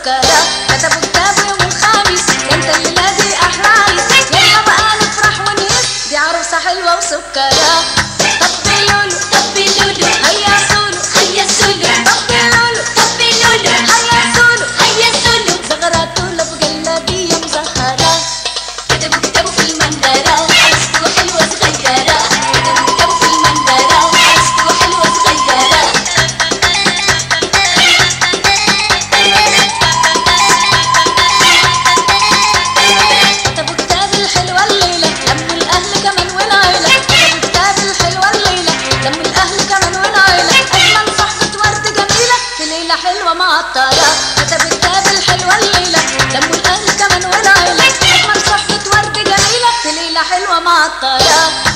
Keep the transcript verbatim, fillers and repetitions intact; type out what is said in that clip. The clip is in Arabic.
وسكرة. كتبوا كتاب يوم الخميس انت الليلة دي احلى عريس، يلا بقى نفرح ونهيص دي عروسة حلوة وسكرة. طبي لولو طبي لولو هيا سولو هيا سولو، طبي لولو طبي لولو هيا سولو هيا سولو، زغرة طولة بجلابية مزهرة. كتبوا كتابه في المندرة عروسته حلوة صغيرة، كتبوا كتابه في المندرة عروسته حلوة صغيرة. كتبوا كتاب الحلوة الليلة لموا الأهل كمان والعيلة، كتبوا كتاب الحلوة الليلة لموا الأهل كمان والعيلة، أجمل صحبة ورد جميلة في ليلة حلوة معطرة. كتبوا كتاب الحلوة الليلة لموا الأهل كمان والعيلة، أجمل صحبة ورد جميلة في ليلة حلوة معطرة.